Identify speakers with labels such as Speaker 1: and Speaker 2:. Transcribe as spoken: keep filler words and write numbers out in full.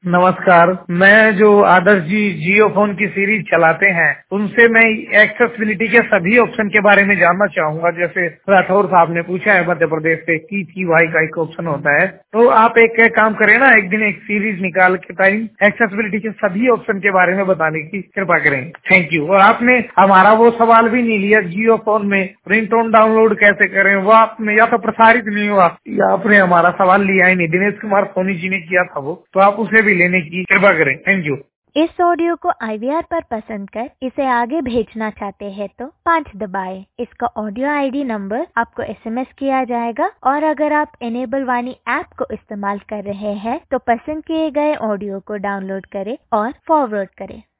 Speaker 1: नमस्कार। मैं जो आदर्श जी जियो फोन की सीरीज चलाते हैं उनसे मैं एक्सेसिबिलिटी के सभी ऑप्शन के बारे में जानना चाहूंगा। जैसे राठौर साहब ने पूछा है मध्य प्रदेश से की की वाई का एक ऑप्शन होता है, तो आप एक, एक काम करें ना, एक दिन एक सीरीज निकाल के टाइम एक्सेसिबिलिटी के सभी ऑप्शन के बारे में बताने की कृपा करें। Thank you. और आपने हमारा वो सवाल भी नहीं लिया, जियो फोन में रिंगटोन डाउनलोड कैसे करें, वो आपने या तो प्रसारित नहीं हुआ या आपने हमारा सवाल लिया ही नहीं। दिनेश कुमार सोनी जी ने किया था वो, तो आप उसे भी लेने की कृपा करें। Thank you.
Speaker 2: इस ऑडियो को आई वी आर पर पसंद कर इसे आगे भेजना चाहते हैं तो पाँच दबाएं। इसका ऑडियो आई डी नंबर आपको एस एम एस किया जाएगा और अगर आप इनेबल वाणी ऐप को इस्तेमाल कर रहे हैं तो पसंद किए गए ऑडियो को डाउनलोड करें और फॉरवर्ड करें।